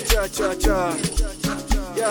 cha cha cha. Yeah.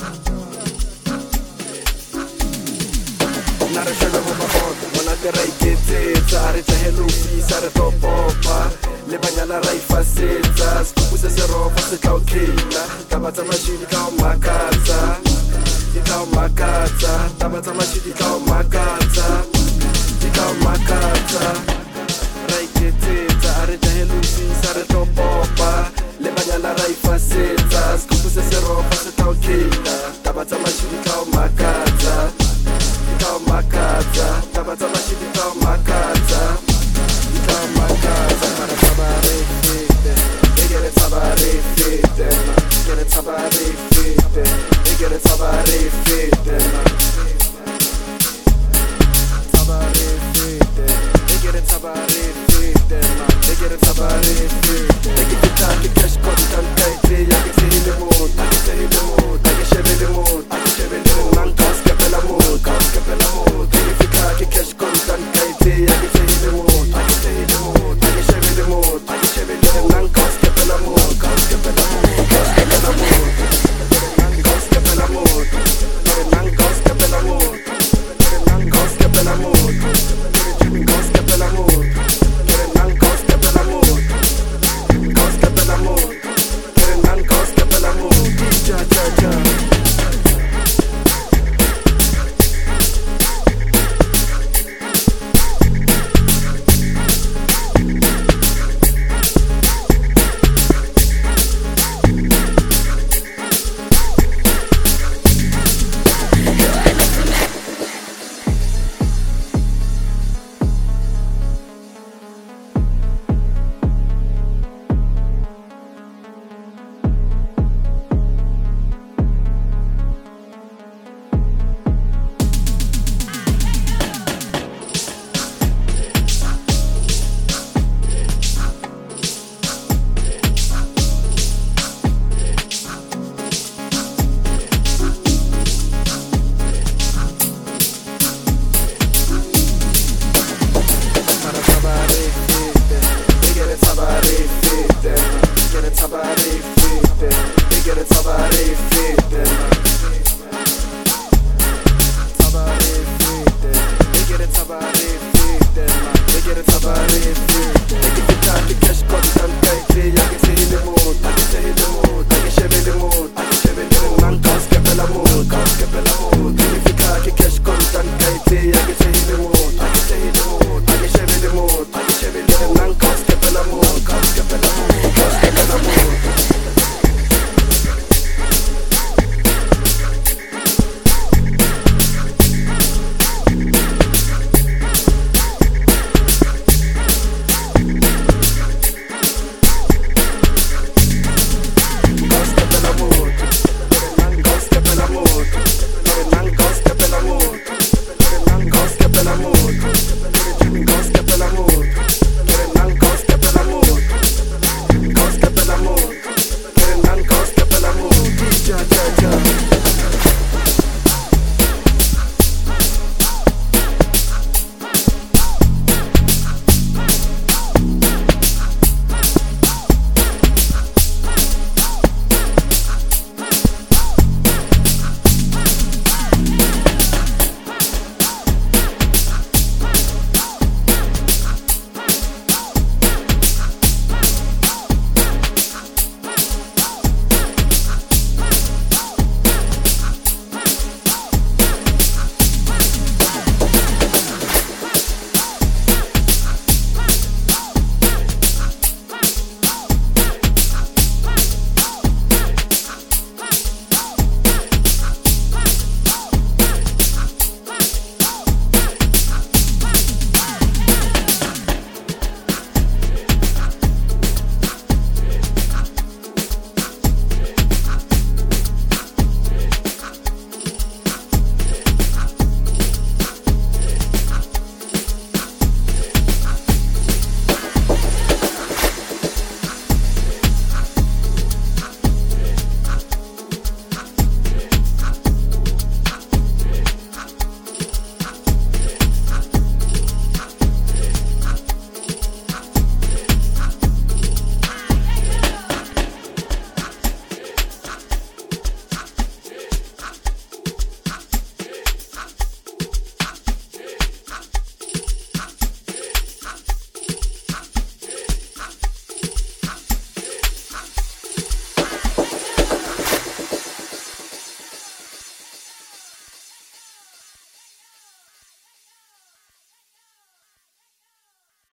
Nare shebe mo mahon, mona te rai ketsetsa, re tla helofisa re tlo popa. Le banyana ra ifasetsa, sekupu se se rofa se tla o cleana. Taba tsa mashidi tla o makatsa, di tla o makatsa. Taba tsa mashidi tla o makatsa, di tla o makatsa. Ra iketsetsa, a re tla helofisa re tlo popa. Le banyana ra ifasetsa, sekupu se se rofa se tla o cleana. Taba tsa mashidi tla o makatsa, makatsa, taba tsa mashidi tla o makatsa, tla o makatsa. Mara taba re fete, e ke re taba re fete, ke re taba re fete, e ke re taba re fete, taba re fete, e ke re taba re fete, e ke re taba re fete. E ke feta ke cash content kaite, ya ke fehile mood, a ke fehile mood, a ke shebele mood, a ke shebele mood, nanka skepela mood, ka skepela mood. E ke feta ke cash content kaite, ya ke fehile mood, a ke fehile mood, a ke shebele mood, a ke shebele mood, nanka skepela mood, ka skepela mood, ka skepela mood, nanka skepela mood, nanka skepela mood, nanka skepela mood, nanka skepela mood, nanka skepela mood. Costa per l'amore, che non costa per l'amore, già già già. Get it,